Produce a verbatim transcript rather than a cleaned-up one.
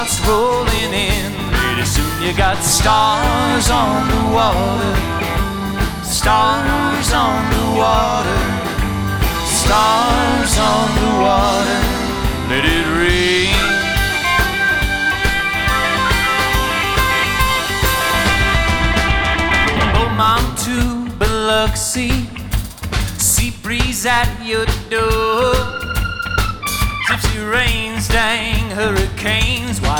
It's rolling in. Pretty soon you got stars on the water, stars on the water, stars on the water. Let it rain. Oh, Mom, to Biloxi, sea breeze at your door. Gypsy rains, dang hurricanes, why